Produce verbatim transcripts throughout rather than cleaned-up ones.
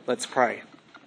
Let's pray.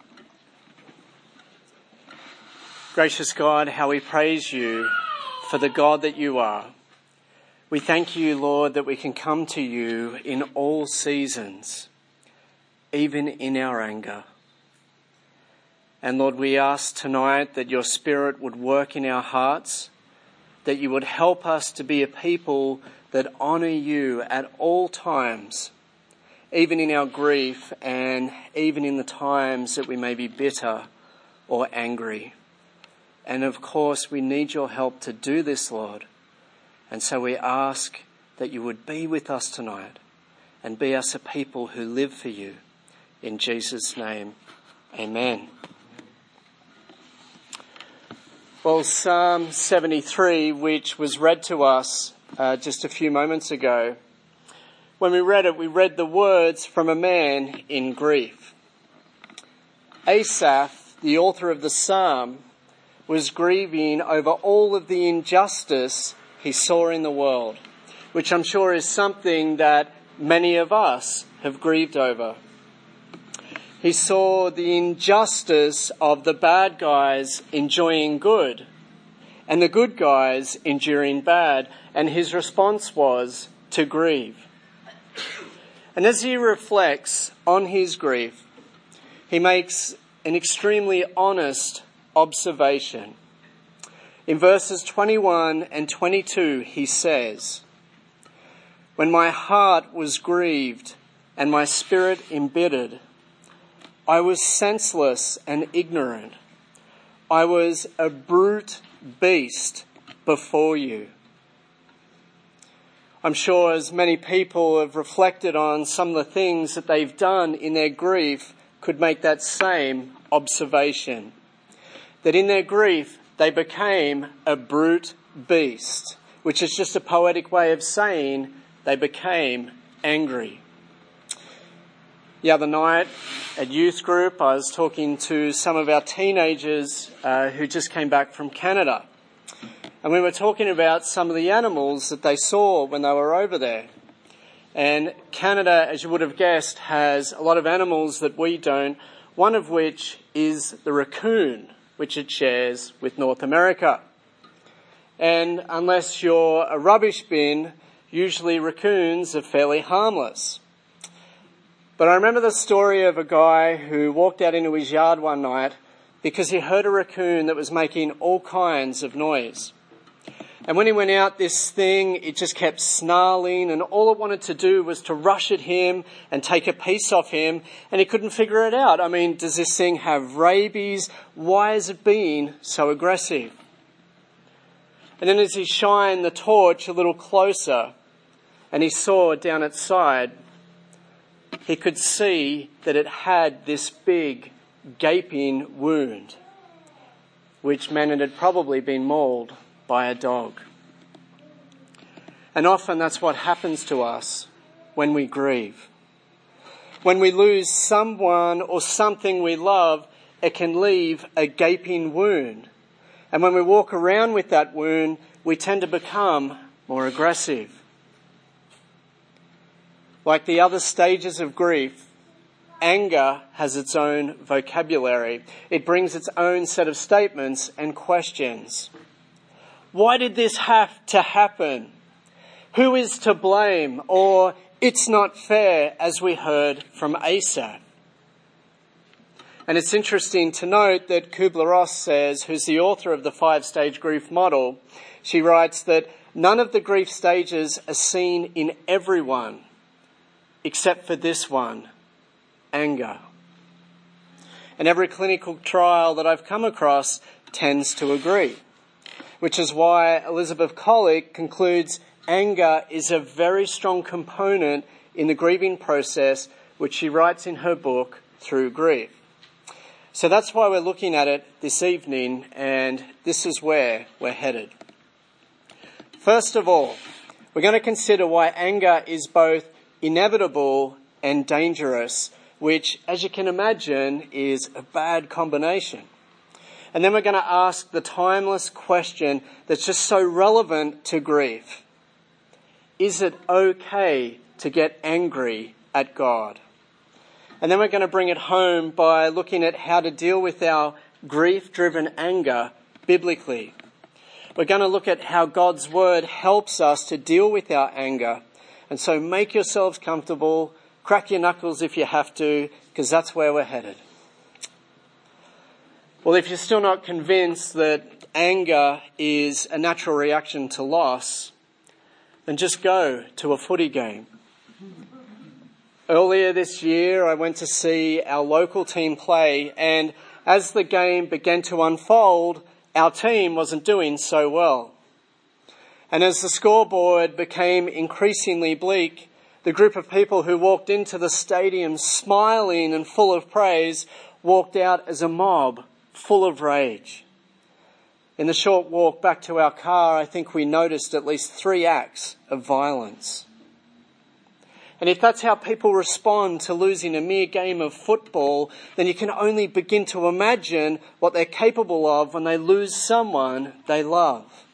Gracious God, how we praise you for the God that you are. We thank you, Lord, that we can come to you in all seasons, even in our anger. And Lord, we ask tonight that your Spirit would work in our hearts, that you would help us to be a people that honour you at all times, even in our grief and even in the times that we may be bitter or angry. And of course, we need your help to do this, Lord. And so we ask that you would be with us tonight and be us a people who live for you. In Jesus' name, amen. Well, Psalm seventy-three, which was read to us uh, just a few moments ago, when we read it, we read the words from a man in grief. Asaph, the author of the psalm, was grieving over all of the injustice he saw in the world, which I'm sure is something that many of us have grieved over. He saw the injustice of the bad guys enjoying good and the good guys enduring bad, and his response was to grieve. And as he reflects on his grief, he makes an extremely honest observation. In verses twenty-one and twenty-two, he says, "When my heart was grieved and my spirit embittered, I was senseless and ignorant. I was a brute beast before you." I'm sure as many people have reflected on some of the things that they've done in their grief could make that same observation. That in their grief, they became a brute beast, which is just a poetic way of saying they became angry. The other night at youth group, I was talking to some of our teenagers uh, who just came back from Canada. And we were talking about some of the animals that they saw when they were over there. And Canada, as you would have guessed, has a lot of animals that we don't, one of which is the raccoon, which it shares with North America. And unless you're a rubbish bin, usually raccoons are fairly harmless. But I remember the story of a guy who walked out into his yard one night because he heard a raccoon that was making all kinds of noise. And when he went out, this thing, it just kept snarling, and all it wanted to do was to rush at him and take a piece off him, and he couldn't figure it out. I mean, does this thing have rabies? Why is it being so aggressive? And then as he shined the torch a little closer and he saw down its side, he could see that it had this big gaping wound, which meant it had probably been mauled by a dog. And often that's what happens to us when we grieve. When we lose someone or something we love, it can leave a gaping wound. And when we walk around with that wound, we tend to become more aggressive. Like the other stages of grief, anger has its own vocabulary. It brings its own set of statements and questions. Why did this have to happen? Who is to blame? Or it's not fair, as we heard from Asaph. And it's interesting to note that Kubler-Ross says, who's the author of the five-stage grief model, she writes that none of the grief stages are seen in everyone, except for this one, anger. And every clinical trial that I've come across tends to agree, which is why Elizabeth Colick concludes anger is a very strong component in the grieving process, which she writes in her book, Through Grief. So that's why we're looking at it this evening, and this is where we're headed. First of all, we're going to consider why anger is both inevitable and dangerous, which, as you can imagine, is a bad combination. And then we're going to ask the timeless question that's just so relevant to grief. Is it okay to get angry at God? And then we're going to bring it home by looking at how to deal with our grief-driven anger biblically. We're going to look at how God's word helps us to deal with our anger. And so make yourselves comfortable, crack your knuckles if you have to, because that's where we're headed. Well, if you're still not convinced that anger is a natural reaction to loss, then just go to a footy game. Earlier this year, I went to see our local team play, and as the game began to unfold, our team wasn't doing so well. And as the scoreboard became increasingly bleak, the group of people who walked into the stadium smiling and full of praise walked out as a mob full of rage. In the short walk back to our car, I think we noticed at least three acts of violence. And if that's how people respond to losing a mere game of football, then you can only begin to imagine what they're capable of when they lose someone they love.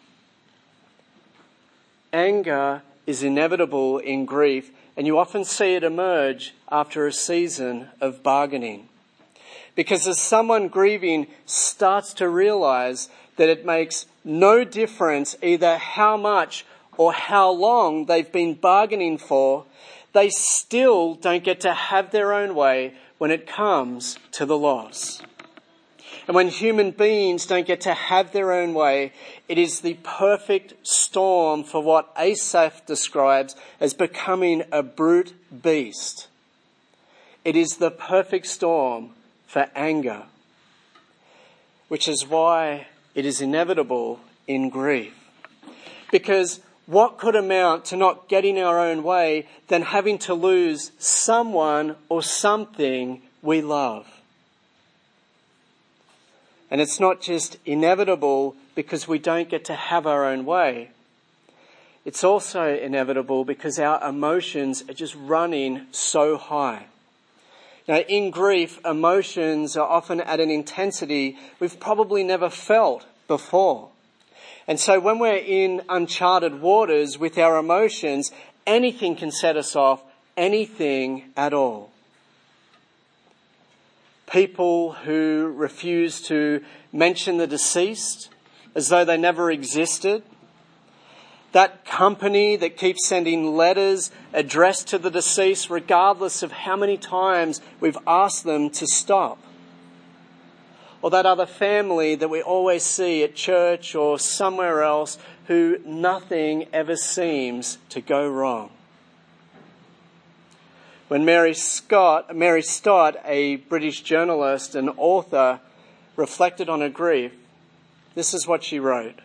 Anger is inevitable in grief, and you often see it emerge after a season of bargaining. Because as someone grieving starts to realize that it makes no difference either how much or how long they've been bargaining for, they still don't get to have their own way when it comes to the loss. And when human beings don't get to have their own way, it is the perfect storm for what Asaph describes as becoming a brute beast. It is the perfect storm for anger, which is why it is inevitable in grief. Because what could amount to not getting our own way than having to lose someone or something we love? And it's not just inevitable because we don't get to have our own way. It's also inevitable because our emotions are just running so high. Now, in grief, emotions are often at an intensity we've probably never felt before. And so when we're in uncharted waters with our emotions, anything can set us off, anything at all. People who refuse to mention the deceased as though they never existed. That company that keeps sending letters addressed to the deceased regardless of how many times we've asked them to stop. Or that other family that we always see at church or somewhere else who nothing ever seems to go wrong. When Mary Scott, Mary Stott, a British journalist and author, reflected on her grief, this is what she wrote.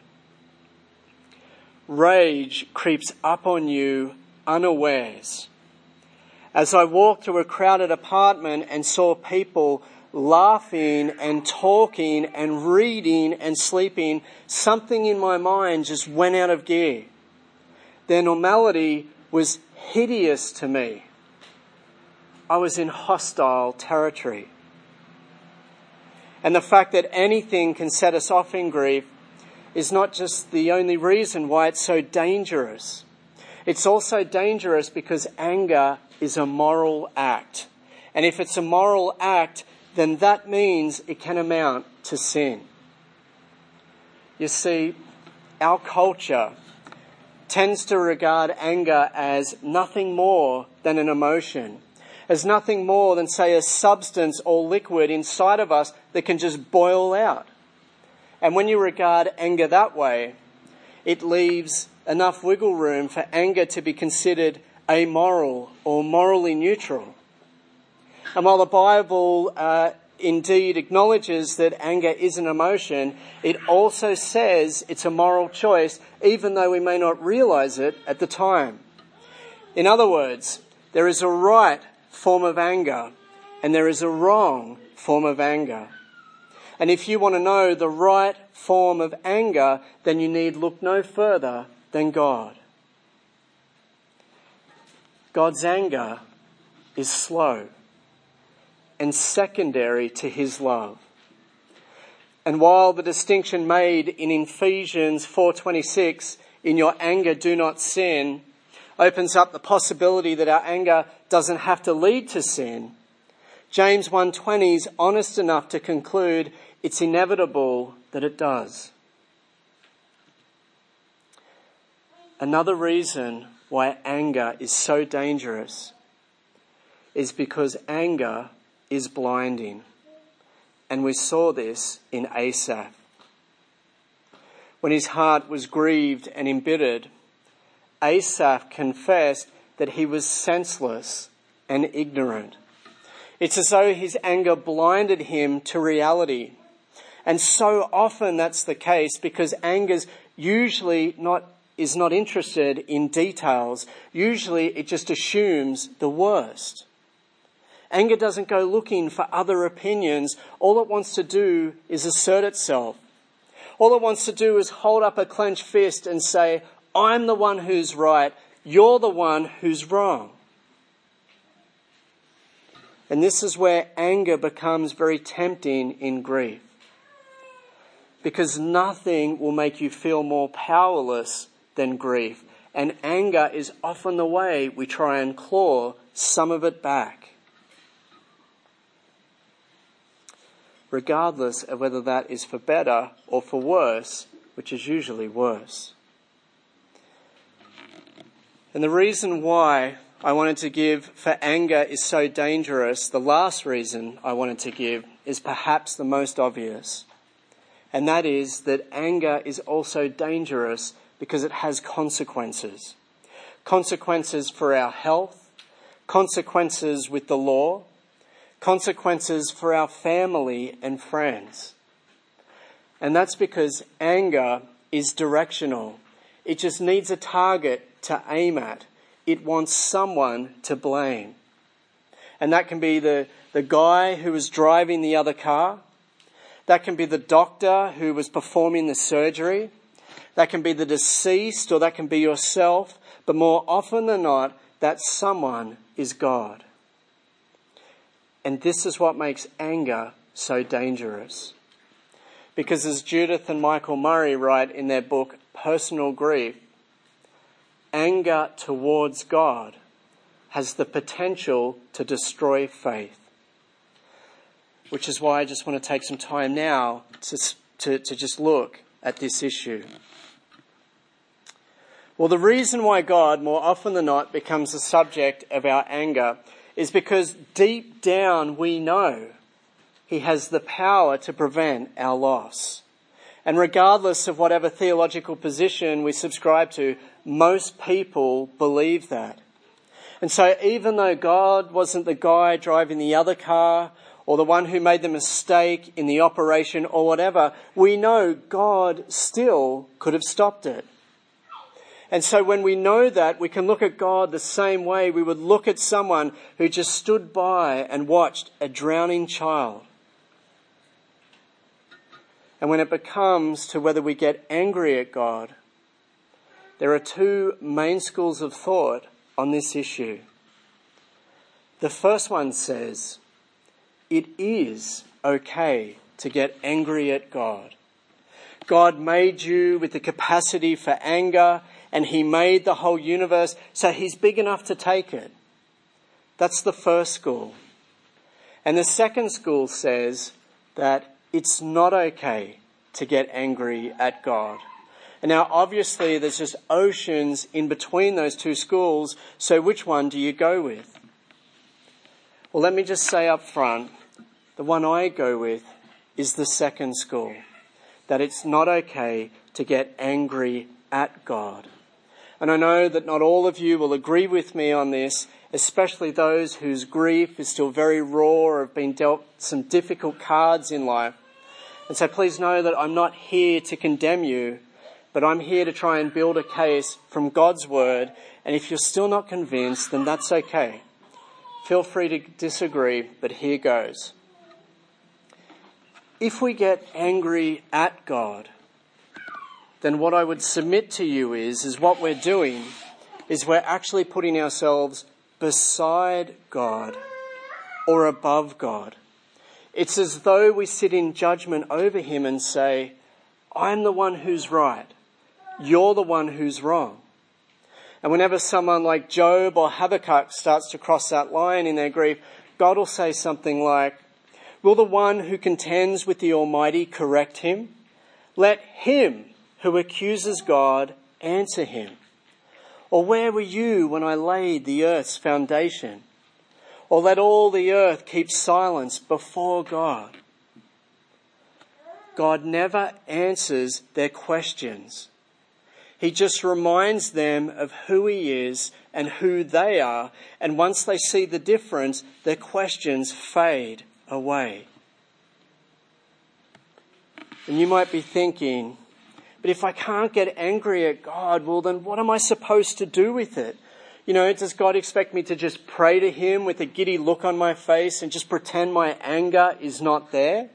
Rage creeps up on you unawares. As I walked through a crowded apartment and saw people laughing and talking and reading and sleeping, something in my mind just went out of gear. Their normality was hideous to me. I was in hostile territory. And the fact that anything can set us off in grief is not just the only reason why it's so dangerous. It's also dangerous because anger is a moral act. And if it's a moral act, then that means it can amount to sin. You see, our culture tends to regard anger as nothing more than an emotion, as nothing more than, say, a substance or liquid inside of us that can just boil out. And when you regard anger that way, it leaves enough wiggle room for anger to be considered amoral or morally neutral. And while the Bible uh, indeed acknowledges that anger is an emotion, it also says it's a moral choice, even though we may not realize it at the time. In other words, there is a right form of anger and there is a wrong form of anger. And if you want to know the right form of anger, then you need look no further than God. God's anger is slow and secondary to his love. And while the distinction made in Ephesians four twenty-six, in your anger do not sin, opens up the possibility that our anger doesn't have to lead to sin, James one twenty is honest enough to conclude it's inevitable that it does. Another reason why anger is so dangerous is because anger is blinding. And we saw this in Asaph. When his heart was grieved and embittered, Asaph confessed that he was senseless and ignorant. It's as though his anger blinded him to reality. And so often that's the case because anger's usually not is not interested in details. Usually it just assumes the worst. Anger doesn't go looking for other opinions. All it wants to do is assert itself. All it wants to do is hold up a clenched fist and say, I'm the one who's right, you're the one who's wrong. And this is where anger becomes very tempting in grief. Because nothing will make you feel more powerless than grief. And anger is often the way we try and claw some of it back. Regardless of whether that is for better or for worse, which is usually worse. And the reason why I wanted to give for anger is so dangerous, the last reason I wanted to give is perhaps the most obvious. And that is that anger is also dangerous because it has consequences. Consequences for our health, consequences with the law, consequences for our family and friends. And that's because anger is directional. It just needs a target to aim at. It wants someone to blame. And that can be the, the guy who was driving the other car. That can be the doctor who was performing the surgery. That can be the deceased, or that can be yourself. But more often than not, that someone is God. And this is what makes anger so dangerous. Because as Judith and Michael Murray write in their book, Personal Grief, anger towards God has the potential to destroy faith. Which is why I just want to take some time now to, to, to just look at this issue. Well, the reason why God, more often than not, becomes the subject of our anger is because deep down we know he has the power to prevent our loss. And regardless of whatever theological position we subscribe to, most people believe that. And so even though God wasn't the guy driving the other car or the one who made the mistake in the operation or whatever, we know God still could have stopped it. And so when we know that, we can look at God the same way we would look at someone who just stood by and watched a drowning child. And when it becomes to whether we get angry at God, there are two main schools of thought on this issue. The first one says, it is okay to get angry at God. God made you with the capacity for anger, and he made the whole universe, so he's big enough to take it. That's the first school. And the second school says that it's not okay to get angry at God. And now obviously there's just oceans in between those two schools, so which one do you go with? Well, let me just say up front, the one I go with is the second school, that it's not okay to get angry at God. And I know that not all of you will agree with me on this, especially those whose grief is still very raw or have been dealt some difficult cards in life. And so please know that I'm not here to condemn you, but I'm here to try and build a case from God's word. And if you're still not convinced, then that's okay. Feel free to disagree, but here goes. If we get angry at God, then what I would submit to you is, is what we're doing is we're actually putting ourselves beside God or above God. It's as though we sit in judgment over him and say, I'm the one who's right. You're the one who's wrong. And whenever someone like Job or Habakkuk starts to cross that line in their grief, God will say something like, will the one who contends with the Almighty correct him? Let him who accuses God answer him. Or where were you when I laid the earth's foundation? Or let all the earth keep silence before God. God never answers their questions. He just reminds them of who he is and who they are. And once they see the difference, their questions fade away. And you might be thinking, but if I can't get angry at God, well then what am I supposed to do with it? You know, does God expect me to just pray to him with a giddy look on my face and just pretend my anger is not there?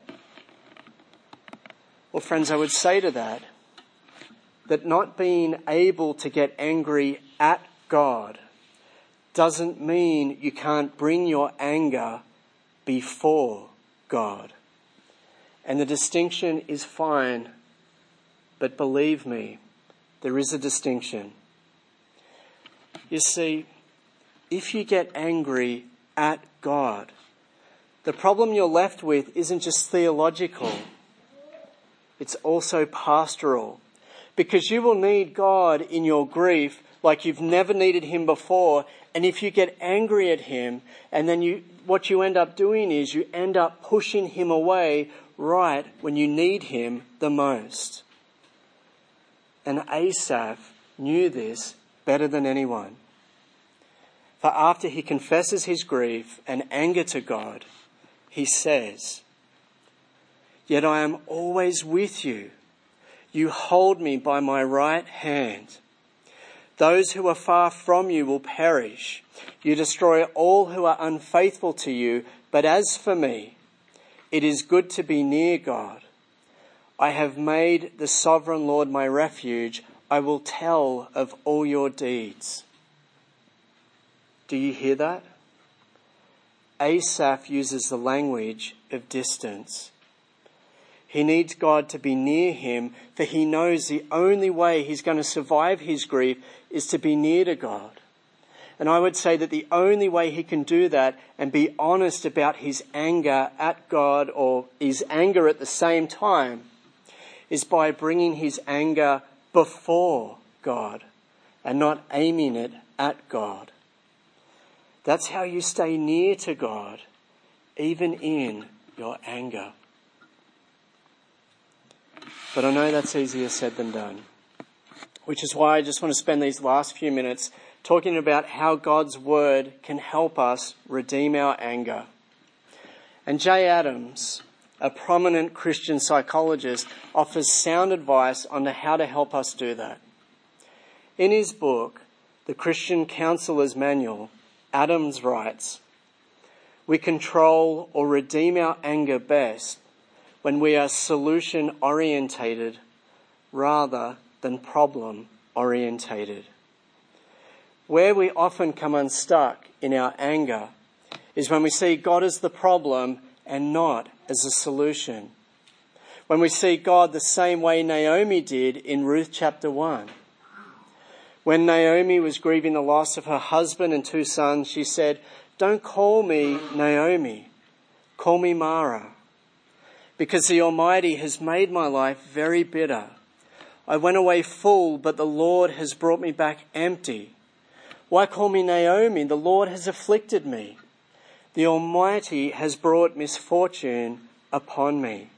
Well, friends, I would say to that, that not being able to get angry at God doesn't mean you can't bring your anger before God. And the distinction is fine, but believe me, there is a distinction. You see, if you get angry at God, the problem you're left with isn't just theological, it's also pastoral. Because you will need God in your grief like you've never needed him before. And if you get angry at him, and then you, what you end up doing is you end up pushing him away right when you need him the most. And Asaph knew this better than anyone. For after he confesses his grief and anger to God, he says, "Yet I am always with you. You hold me by my right hand. Those who are far from you will perish. You destroy all who are unfaithful to you. But as for me, it is good to be near God. I have made the sovereign Lord my refuge. I will tell of all your deeds." Do you hear that? Asaph uses the language of distance. He needs God to be near him, for he knows the only way he's going to survive his grief is to be near to God. And I would say that the only way he can do that and be honest about his anger at God, or his anger at the same time, is by bringing his anger before God and not aiming it at God. That's how you stay near to God, even in your anger. But I know that's easier said than done, which is why I just want to spend these last few minutes talking about how God's word can help us redeem our anger. And Jay Adams, a prominent Christian psychologist, offers sound advice on how to help us do that. In his book, The Christian Counselor's Manual, Adams writes, "We control or redeem our anger best when we are solution orientated rather than problem orientated. Where we often come unstuck in our anger is when we see God as the problem and not as a solution. When we see God the same way Naomi did in Ruth chapter one. When Naomi was grieving the loss of her husband and two sons, she said, "Don't call me Naomi, call me Mara, because the Almighty has made my life very bitter. I went away full, but the Lord has brought me back empty. Why call me Naomi? The Lord has afflicted me. The Almighty has brought misfortune upon me."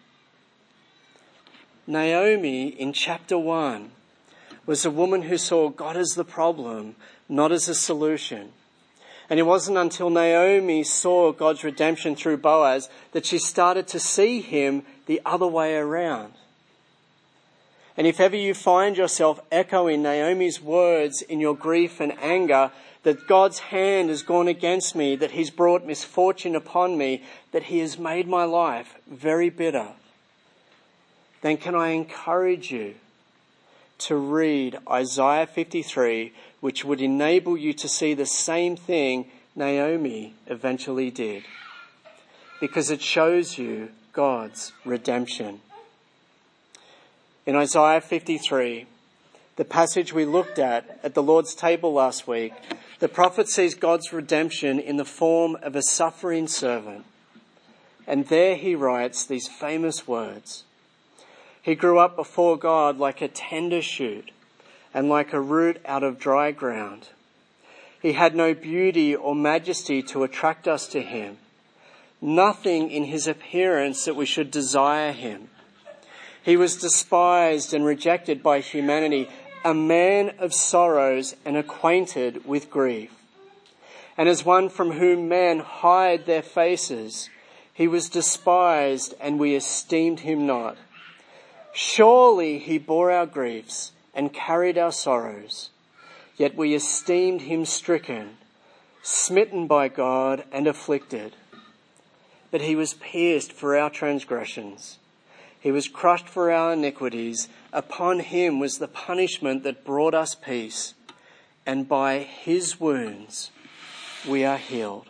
Naomi in chapter one was a woman who saw God as the problem, not as a solution. And it wasn't until Naomi saw God's redemption through Boaz that she started to see him the other way around. And if ever you find yourself echoing Naomi's words in your grief and anger, that God's hand has gone against me, that he's brought misfortune upon me, that he has made my life very bitter, then can I encourage you to read Isaiah fifty-three, which would enable you to see the same thing Naomi eventually did, because it shows you God's redemption. In Isaiah fifty-three, the passage we looked at at the Lord's table last week, the prophet sees God's redemption in the form of a suffering servant. And there he writes these famous words. He grew up before God like a tender shoot and like a root out of dry ground. He had no beauty or majesty to attract us to him, nothing in his appearance that we should desire him. He was despised and rejected by humanity, a man of sorrows and acquainted with grief. And as one from whom men hide their faces, he was despised and we esteemed him not. Surely he bore our griefs and carried our sorrows, yet we esteemed him stricken, smitten by God and afflicted. But he was pierced for our transgressions. He was crushed for our iniquities. Upon him was the punishment that brought us peace, and by his wounds we are healed.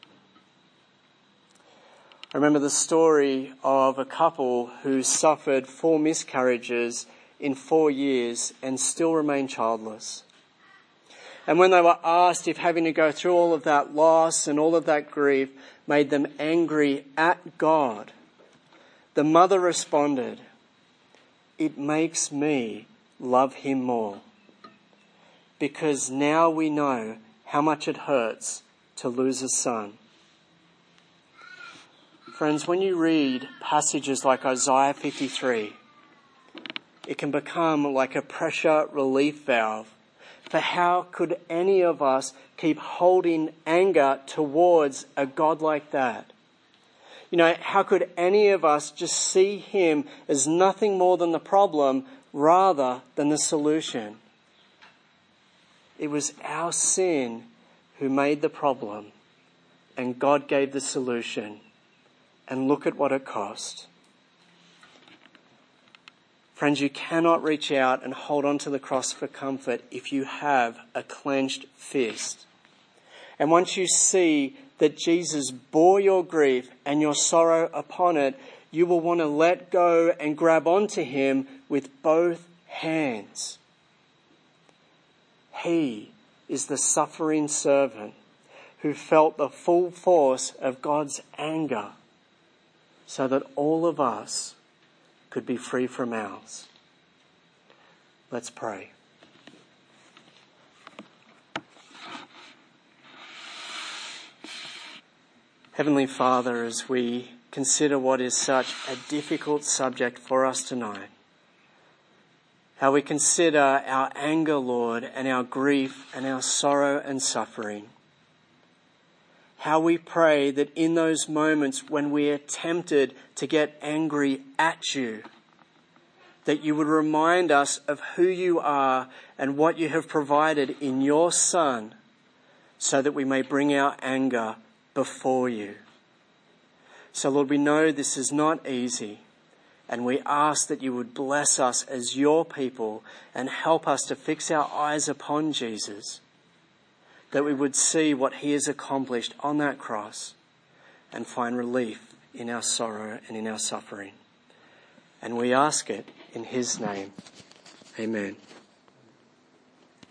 I remember the story of a couple who suffered four miscarriages in four years and still remained childless. And when they were asked if having to go through all of that loss and all of that grief made them angry at God, the mother responded, "It makes me love him more, because now we know how much it hurts to lose a son." Friends, when you read passages like Isaiah fifty-three, it can become like a pressure relief valve. For how could any of us keep holding anger towards a God like that? You know, how could any of us just see him as nothing more than the problem rather than the solution? It was our sin who made the problem, and God gave the solution. And look at what it cost. Friends, you cannot reach out and hold on to the cross for comfort if you have a clenched fist. And once you see that Jesus bore your grief and your sorrow upon it, you will want to let go and grab onto him with both hands. He is the suffering servant who felt the full force of God's anger so that all of us could be free from ours. Let's pray. Heavenly Father, as we consider what is such a difficult subject for us tonight, how we consider our anger, Lord, and our grief and our sorrow and suffering, how we pray that in those moments when we are tempted to get angry at you, that you would remind us of who you are and what you have provided in your Son, so that we may bring our anger before you. So Lord, we know this is not easy, and we ask that you would bless us as your people and help us to fix our eyes upon Jesus, that we would see what he has accomplished on that cross and find relief in our sorrow and in our suffering. And we ask it in his name. Amen.